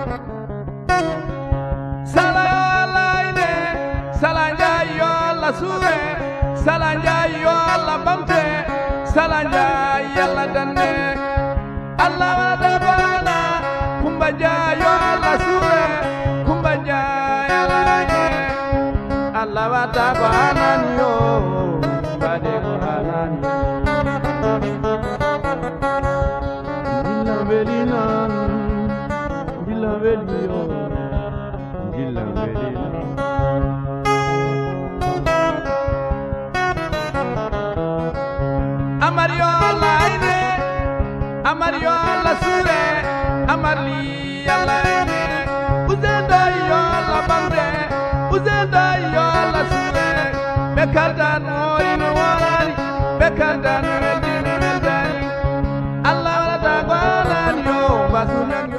Salaine, salanja yo la suwe, salanja yo la bamte, salanja yalla danne. Allah wa dabana, kumbaja yo la suwe, kumbaja yalla ne. Allah wa dabana yo, bade kuhanan. Velina, Gila Velio, Gila Velina. Amariola ine, Amariola sure, Amariola ine. Uzenda yola bamre, Uzenda yola sure. Mekada